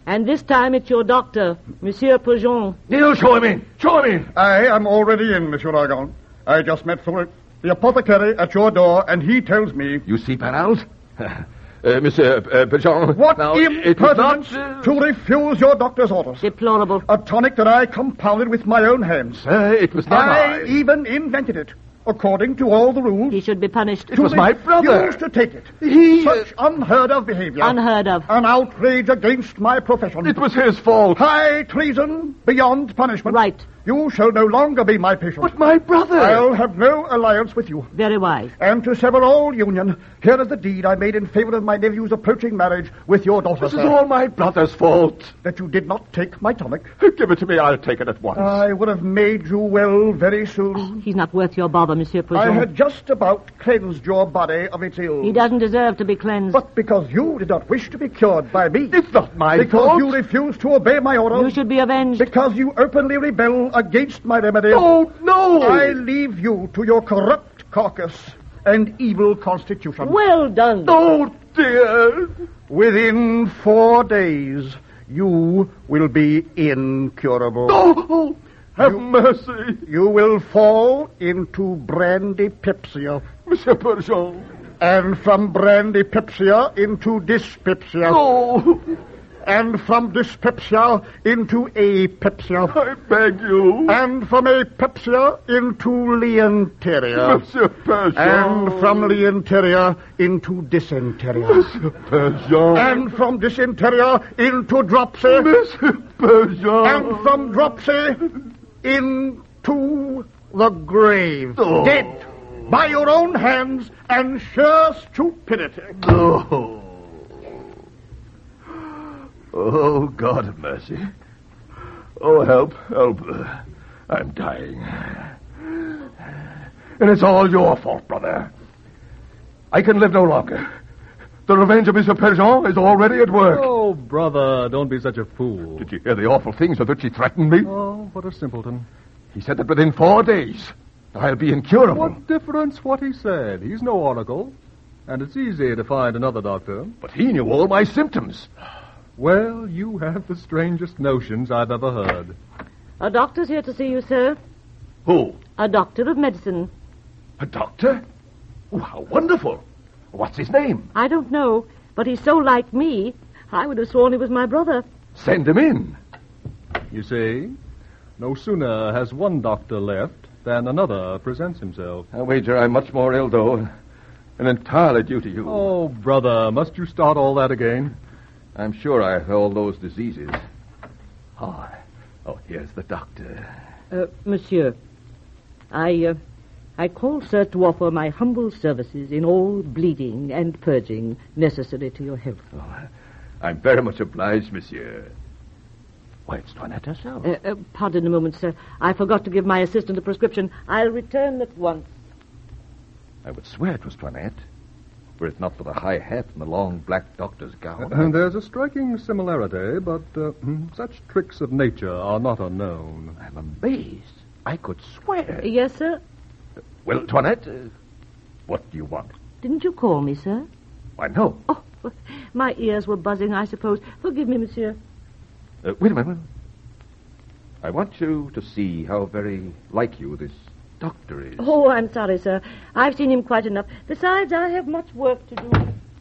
And this time it's your doctor, Monsieur Peugeon. You show him in. Show him in. I am already in, Monsieur Argon. I just met the, the apothecary at your door, and he tells me... You see, Parals? uh, Monsieur uh, Peugeon... What now, impertinence not, uh... to refuse your doctor's orders. Deplorable. A tonic that I compounded with my own hands. Sir, it was not I. I. even invented it. According to all the rules... He should be punished. It was my brother. Refused to take it. He... Such unheard of behavior. Unheard of. An outrage against my profession. It was his fault. High treason beyond punishment. Right. You shall no longer be my patient. But my brother... I'll have no alliance with you. Very wise. And to sever all union, here is the deed I made in favor of my nephew's approaching marriage with your daughter, This sir. is all my brother's fault. That you did not take my tonic. Give it to me. I'll take it at once. I would have made you well very soon. Oh, he's not worth your bother, Monsieur Peugeon. I had just about cleansed your body of its ills. He doesn't deserve to be cleansed. But because you did not wish to be cured by me. It's not my because fault. you refused to obey my orders. You should be avenged. Because you openly rebel against my remedy. No, no. I leave you to your corrupt carcass and evil constitution. Well done. Oh, dear. Within four days, you will be incurable. Oh, have you, mercy. You will fall into brandypepsia. Monsieur Peugeon. And from brandypepsia into dyspepsia. Oh. And from dyspepsia into apepsia. I beg you. And from apepsia into leonteria. Monsieur Peugeon. And from leonteria into dysentery. Monsieur Peugeon. And from dysentery into dropsy. Monsieur Peugeon. And from dropsy into the grave. Oh. Dead by your own hands and sheer stupidity. Oh. Oh, God have mercy. Oh, help, help. I'm dying. And it's all your fault, brother. I can live no longer. The revenge of Monsieur Peugeon is already at work. Oh, brother, don't be such a fool. Did you hear the awful things with which he threatened me? Oh, what a simpleton. He said that within four days, I'll be incurable. What difference what he said? He's no oracle. And it's easy to find another doctor. But he knew all my symptoms. Well, you have the strangest notions I've ever heard. A doctor's here to see you, sir. Who? A doctor of medicine. A doctor? Oh, how wonderful. What's his name? I don't know, but he's so like me, I would have sworn he was my brother. Send him in. You see, no sooner has one doctor left than another presents himself. I wager I'm much more ill, though, and entirely due to you. Oh, brother, must you start all that again? I'm sure I have all those diseases. Oh, oh here's the doctor. Uh, monsieur, I, uh, I call, sir, to offer my humble services in all bleeding and purging necessary to your health. Oh, I'm very much obliged, monsieur. Why, it's Toinette herself. Uh, uh, pardon a moment, sir. I forgot to give my assistant a prescription. I'll return at once. I would swear it was Toinette. Were it not for the high hat and the long black doctor's gown. Uh, there's a striking similarity, but uh, such tricks of nature are not unknown. I'm amazed. I could swear. Yes, sir? Uh, well, Toinette, uh, what do you want? Didn't you call me, sir? Why, no. Oh, my ears were buzzing, I suppose. Forgive me, monsieur. Uh, wait a minute. I want you to see how very like you this doctor is. Oh, I'm sorry, sir. I've seen him quite enough. Besides, I have much work to do.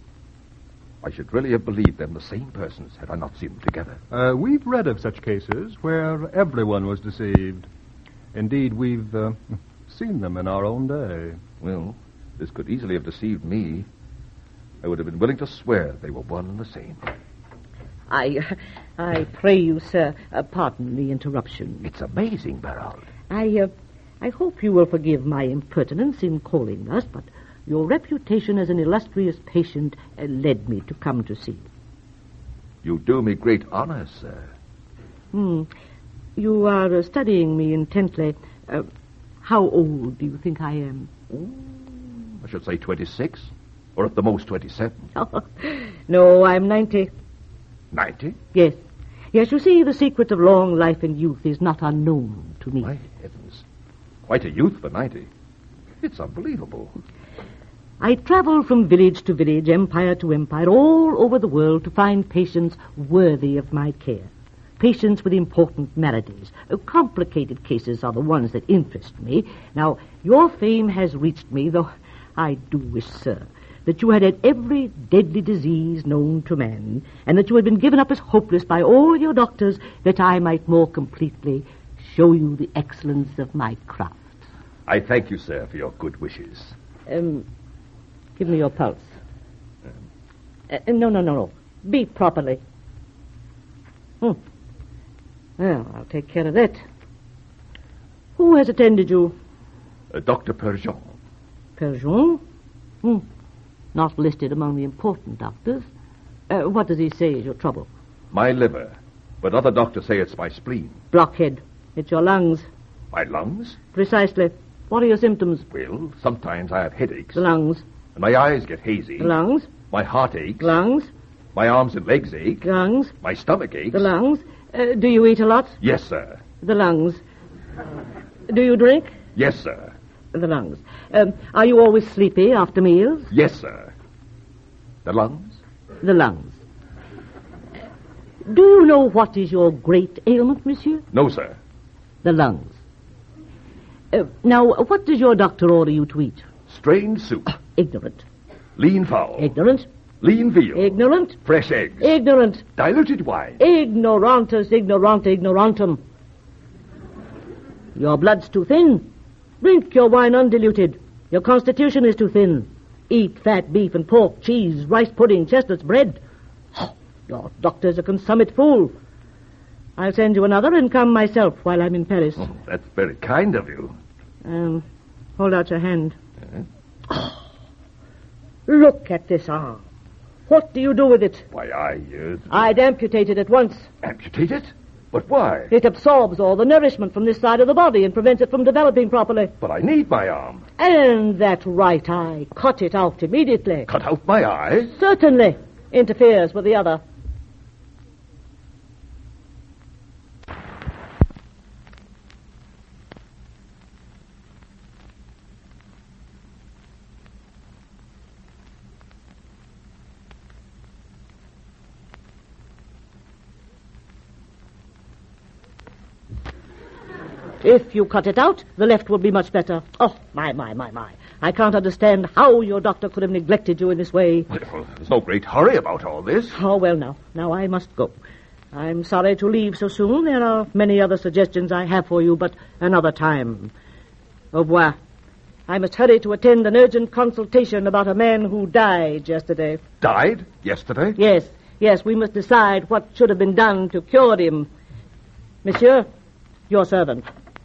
I should really have believed them the same persons had I not seen them together. Uh, we've read of such cases where everyone was deceived. Indeed, we've uh, seen them in our own day. Well, this could easily have deceived me. I would have been willing to swear they were one and the same. I, I pray you, sir, uh, pardon the interruption. It's amazing, Beryl. I, uh, I hope you will forgive my impertinence in calling thus, but your reputation as an illustrious patient uh, led me to come to see you. You do me great honor, sir. Hmm. You are uh, studying me intently. Uh, how old do you think I am? Ooh, I should say twenty-six, or at the most twenty-seven. No, I'm ninety. Ninety? Yes. Yes, you see, the secret of long life and youth is not unknown to me. My heavens. Quite a youth for ninety. It's unbelievable. I travel from village to village, empire to empire, all over the world to find patients worthy of my care. Patients with important maladies. Uh, complicated cases are the ones that interest me. Now, your fame has reached me, though I do wish, sir, that you had had every deadly disease known to man, and that you had been given up as hopeless by all your doctors, that I might more completely show you the excellence of my craft. I thank you, sir, for your good wishes. Um, give me your pulse. Uh, no, no, no, no. Beat properly. Hmm. Well, I'll take care of that. Who has attended you? Uh, Doctor Perjean. Perjean? Hmm. Not listed among the important doctors. Uh, what does he say is your trouble? My liver. But other doctors say it's my spleen. Blockhead. It's your lungs. My lungs? Precisely. What are your symptoms? Well, sometimes I have headaches. The lungs. And my eyes get hazy. The lungs. My heart aches. Lungs. My arms and legs ache. Lungs. My stomach aches. The lungs. Uh, do you eat a lot? Yes, sir. The lungs. Do you drink? Yes, sir. The lungs. Um, are you always sleepy after meals? Yes, sir. The lungs? The lungs. Do you know what is your great ailment, monsieur? No, sir. The lungs. Uh, now, what does your doctor order you to eat? Strained soup. Ignorant. Lean fowl. Ignorant. Lean veal. Ignorant. Fresh eggs. Ignorant. Diluted wine. Ignorantus, ignorante, ignorantum. Your blood's too thin. Drink your wine undiluted. Your constitution is too thin. Eat fat beef and pork, cheese, rice pudding, chestnuts, bread. Oh, your doctor's a consummate fool. I'll send you another and come myself while I'm in Paris. Oh, that's very kind of you. Um, hold out your hand. Uh-huh. Oh, look at this arm. What do you do with it? Why, I... Uh... I'd amputate it at once. Amputate it? But why? It absorbs all the nourishment from this side of the body and prevents it from developing properly. But I need my arm. And that right eye. Cut it out immediately. Cut out my eye? Certainly. Interferes with the other. If you cut it out, the left will be much better. Oh, my, my, my, my. I can't understand how your doctor could have neglected you in this way. Well, there's no great hurry about all this. Oh, well, now. Now I must go. I'm sorry to leave so soon. There are many other suggestions I have for you, but another time. Au revoir. I must hurry to attend an urgent consultation about a man who died yesterday. Died? Yesterday? Yes, yes. We must decide what should have been done to cure him. Monsieur, your servant.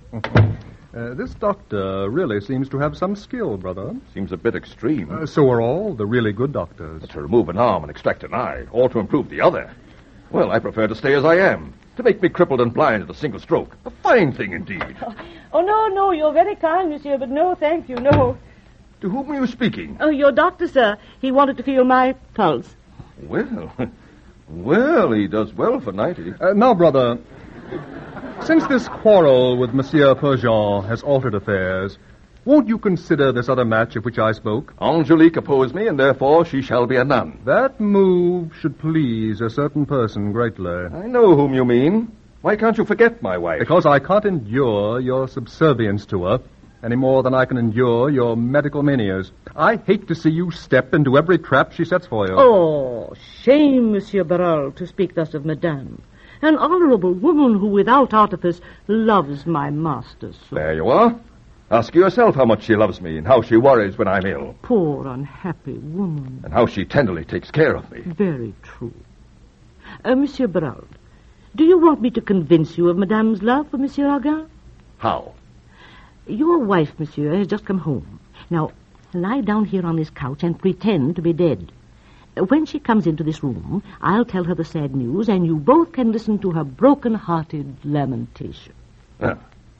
Uh, this doctor really seems to have some skill, brother. Seems a bit extreme. Uh, so are all the really good doctors. To remove an arm and extract an eye, all to improve the other. Well, I prefer to stay as I am. To make me crippled and blind at a single stroke. A fine thing indeed. Oh, oh no, no, you're very kind, monsieur, but no, thank you, no. To whom are you speaking? Oh, your doctor, sir. He wanted to feel my pulse. Well, well, he does well for ninety. Uh, now, brother... Since this quarrel with Monsieur Perjean has altered affairs, won't you consider this other match of which I spoke? Angelique opposed me, and therefore she shall be a nun. That move should please a certain person greatly. I know whom you mean. Why can't you forget my wife? Because I can't endure your subservience to her any more than I can endure your medical manias. I hate to see you step into every trap she sets for you. Oh, shame, Monsieur Barral, to speak thus of Madame. An honorable woman who, without artifice, loves my master so. There you are. Ask yourself how much she loves me and how she worries when I'm ill. Poor, unhappy woman. And how she tenderly takes care of me. Very true. Uh, Monsieur Barral, do you want me to convince you of Madame's love for Monsieur Argan? How? Your wife, Monsieur, has just come home. Now, lie down here on this couch and pretend to be dead. When she comes into this room, I'll tell her the sad news, and you both can listen to her broken-hearted lamentation. Ah.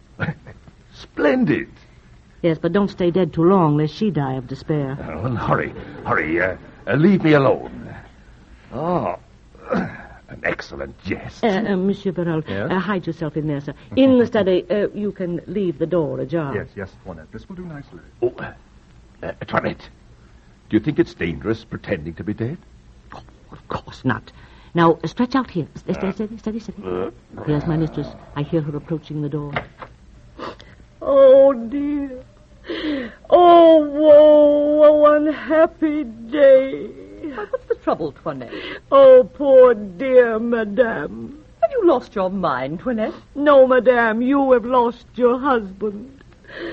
Splendid. Yes, but don't stay dead too long, lest she die of despair. Oh, well, hurry, hurry. Uh, uh, leave me alone. Oh, an excellent jest. Uh, uh, Monsieur Barral, yes? uh, hide yourself in there, sir. In the study, uh, you can leave the door ajar. Yes, yes, Toinette. This will do nicely. Oh, uh, uh, Toinette. Do you think it's dangerous pretending to be dead? Oh, of course not. Now, stretch out here. Steady, steady, steady, steady. steady. Uh, Here's my mistress. I hear her approaching the door. Oh, dear. Oh, woe, oh, unhappy day. What's the trouble, Toinette? Oh, poor dear madame. Have you lost your mind, Toinette? No, madame, you have lost your husband.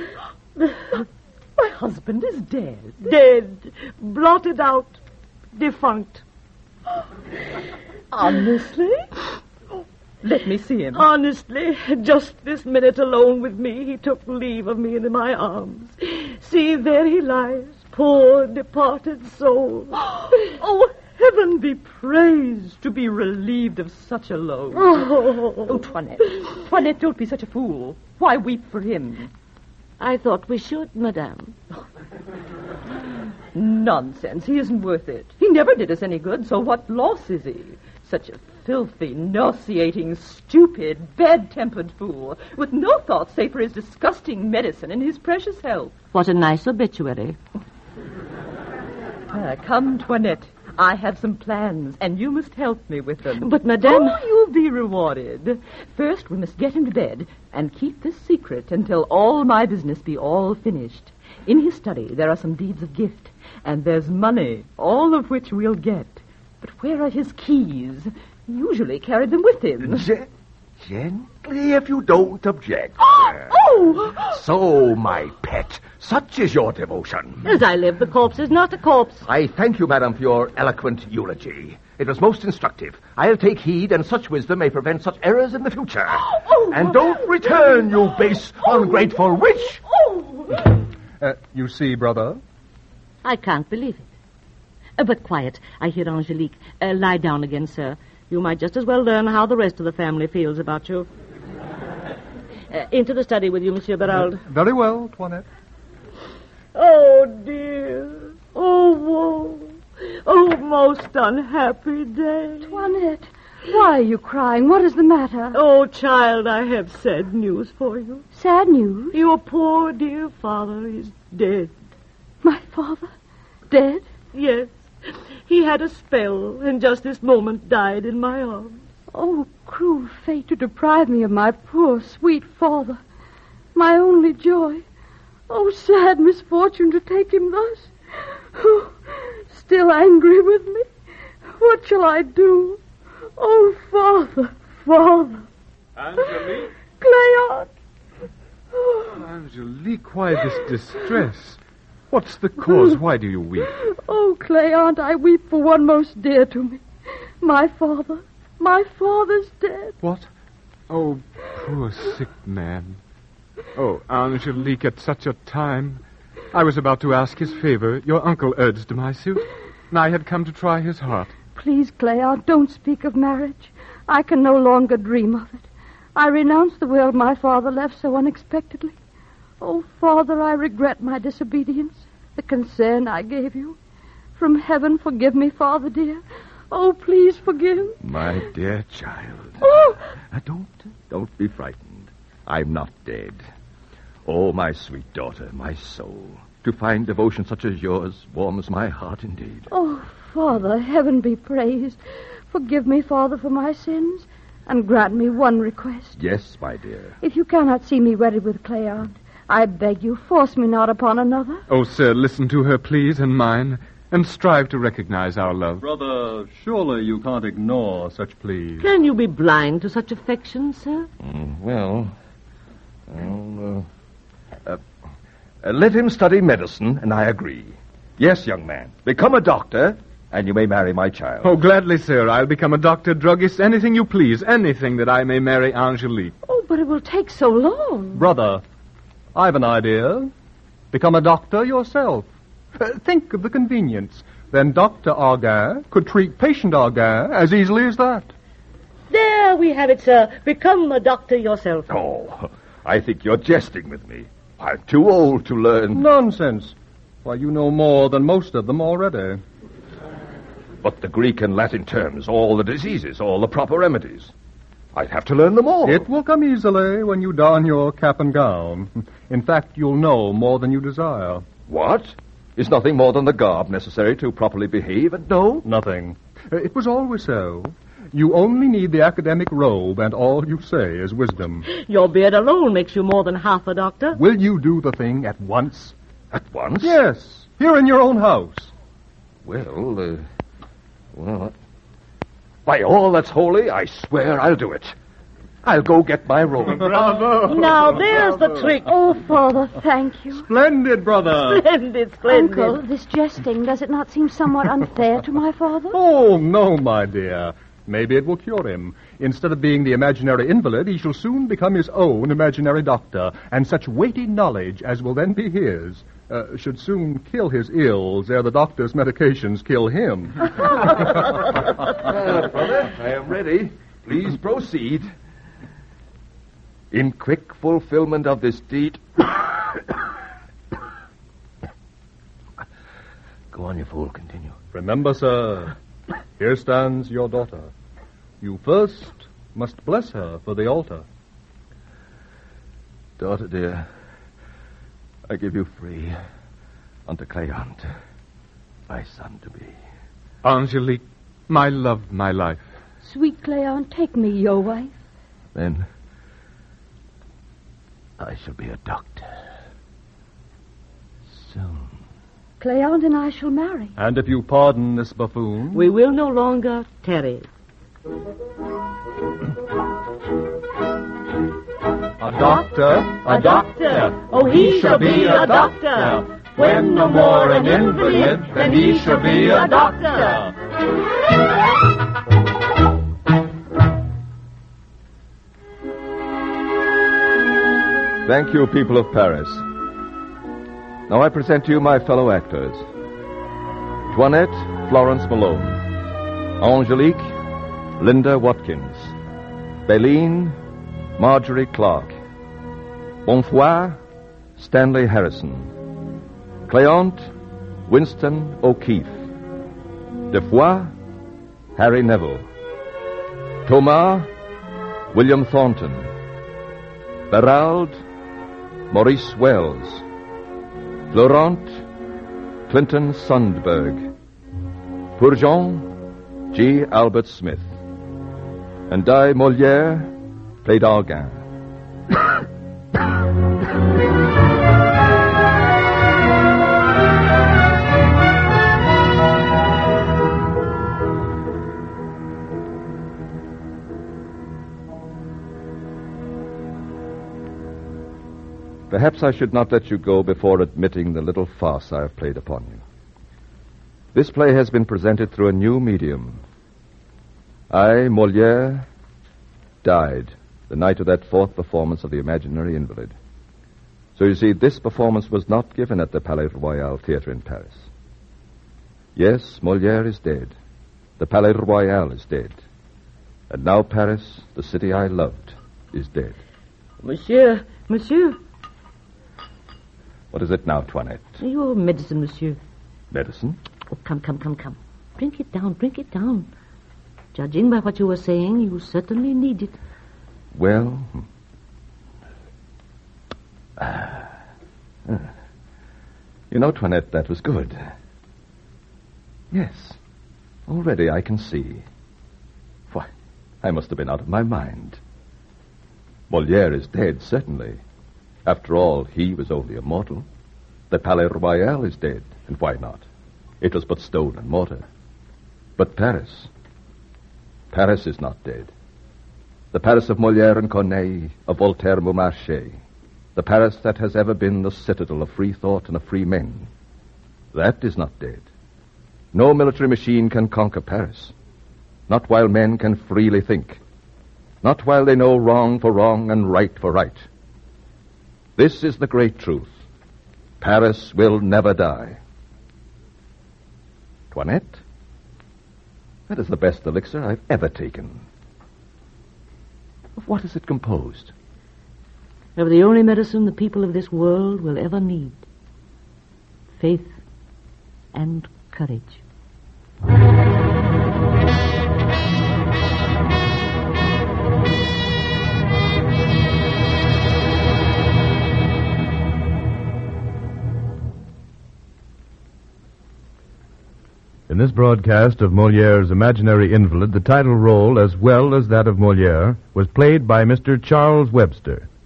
My husband is dead. Dead. Blotted out. Defunct. Honestly? Let me see him. Honestly, just this minute alone with me, he took leave of me in my arms. See, there he lies, poor departed soul. Oh, heaven be praised to be relieved of such a load. Oh, oh Toinette, Toinette, don't be such a fool. Why weep for him? I thought we should, madame. Nonsense. He isn't worth it. He never did us any good, so what loss is he? Such a filthy, nauseating, stupid, bad-tempered fool, with no thought save for his disgusting medicine and his precious health. What a nice obituary. Uh, come, Toinette. I have some plans, and you must help me with them. But, madame... Oh, you'll be rewarded. First, we must get him to bed and keep this secret until all my business be all finished. In his study, there are some deeds of gift, and there's money, all of which we'll get. But where are his keys? He usually carried them with him. Ge- gently, if you don't object. Oh! So, my pet, such is your devotion. As I live, the corpse is not a corpse. I thank you, madam, for your eloquent eulogy. It was most instructive. I'll take heed, and such wisdom may prevent such errors in the future. Oh, and don't return, you base, oh, ungrateful witch! Oh. Uh, you see, brother? I can't believe it. Uh, but quiet. I hear Angelique. Uh, lie down again, sir. You might just as well learn how the rest of the family feels about you. Uh, into the study with you, Monsieur Berald. Uh, very well, Toinette. Oh, dear. Oh, woe. Oh, most unhappy day. Toinette, why are you crying? What is the matter? Oh, child, I have sad news for you. Sad news? Your poor dear father is dead. My father? Dead? Yes. He had a spell, and just this moment died in my arms. Oh, cruel fate to deprive me of my poor, sweet father. My only joy. Oh, sad misfortune to take him thus. Oh, still angry with me. What shall I do? Oh, father, father. Angelique? Cléante. Oh. Angelique, why this distress? What's the cause? Why do you weep? Oh, Cléante, I weep for one most dear to me. My father. My father's dead. What? Oh, poor sick man. Oh, Angelique, at such a time. I was about to ask his favor. Your uncle urged my suit, and I had come to try his heart. Please, Cléante, don't speak of marriage. I can no longer dream of it. I renounce the world my father left so unexpectedly. Oh, Father, I regret my disobedience, the concern I gave you. From heaven, forgive me, Father dear. Oh, please forgive. My dear child. Oh! Uh, don't, don't be frightened. I'm not dead. Oh, my sweet daughter, my soul. To find devotion such as yours warms my heart indeed. Oh, Father, heaven be praised. Forgive me, Father, for my sins, and grant me one request. Yes, my dear. If you cannot see me wedded with Cléante, I beg you, force me not upon another. Oh, sir, listen to her, please, and mine, and strive to recognize our love. Brother, surely you can't ignore such pleas. Can you be blind to such affection, sir? Mm, well, well uh, uh, uh, let him study medicine, and I agree. Yes, young man, become a doctor, and you may marry my child. Oh, gladly, sir. I'll become a doctor, druggist, anything you please, anything that I may marry Angelique. Oh, but it will take so long. Brother, I've an idea. Become a doctor yourself. Uh, think of the convenience. Then Doctor Arguin could treat patient Arguin as easily as that. There we have it, sir. Become a doctor yourself. Oh, I think you're jesting with me. I'm too old to learn. Nonsense. Why, you know more than most of them already. But the Greek and Latin terms, all the diseases, all the proper remedies. I'd have to learn them all. It will come easily when you don your cap and gown. In fact, you'll know more than you desire. What? Is nothing more than the garb necessary to properly behave, and no? Nothing. Uh, It was always so. You only need the academic robe, and all you say is wisdom. Your beard alone makes you more than half a doctor. Will you do the thing at once? At once? Yes, here in your own house. Well, uh, well, by all that's holy, I swear I'll do it. I'll go get my robe. Bravo! Now, there's the trick. Oh, Father, thank you. Splendid, brother. Splendid, splendid. Uncle, this jesting, does it not seem somewhat unfair to my father? Oh, no, my dear. Maybe it will cure him. Instead of being the imaginary invalid, he shall soon become his own imaginary doctor, and such weighty knowledge as will then be his uh, should soon kill his ills ere the doctor's medications kill him. Uh, brother, I am ready. Please proceed. In quick fulfillment of this deed... Go on, you fool. Continue. Remember, sir, here stands your daughter. You first must bless her for the altar. Daughter dear, I give you free unto Cleante, my son to be. Angelique, my love, my life. Sweet Cleante, take me your wife. Then I shall be a doctor. Soon. Cleante and I shall marry. And if you pardon this buffoon... We will no longer tarry. A doctor, A doctor, oh, he shall be a doctor. When no more an invalid, then he shall be a doctor. Thank you, people of Paris. Now I present to you my fellow actors. Toinette, Florence Malone. Angelique, Linda Watkins. Béline, Marjorie Clark. Bonfoy, Stanley Harrison. Cleante, Winston O'Keefe. Defoy, Harry Neville. Thomas, William Thornton. Berald, Maurice Wells. Florent, Clinton Sundberg. Bourgeon, G. Albert Smith. And I, Molière, played Argan. Perhaps I should not let you go before admitting the little farce I have played upon you. This play has been presented through a new medium. I, Molière, died the night of that fourth performance of The Imaginary Invalid. So you see, this performance was not given at the Palais Royal Theatre in Paris. Yes, Molière is dead. The Palais Royal is dead. And now Paris, the city I loved, is dead. Monsieur, monsieur. What is it now, Toinette? Your medicine, monsieur. Medicine? Oh, come, come, come, come. Drink it down, drink it down. Judging by what you were saying, you certainly need it. Well... Uh, uh, you know, Toinette, that was good. Yes. Already I can see. Why, I must have been out of my mind. Molière is dead, certainly. After all, he was only a mortal. The Palais Royal is dead, and why not? It was but stone and mortar. But Paris... Paris is not dead. The Paris of Molière and Corneille, of Voltaire and Beaumarchais. The Paris that has ever been the citadel of free thought and of free men. That is not dead. No military machine can conquer Paris. Not while men can freely think. Not while they know wrong for wrong and right for right. This is the great truth. Paris will never die. Toinette, that is the best elixir I've ever taken. Of what is it composed? Of the only medicine the people of this world will ever need. Faith and courage. In this broadcast of Moliere's Imaginary Invalid, the title role, as well as that of Moliere, was played by Mister Charles Webster.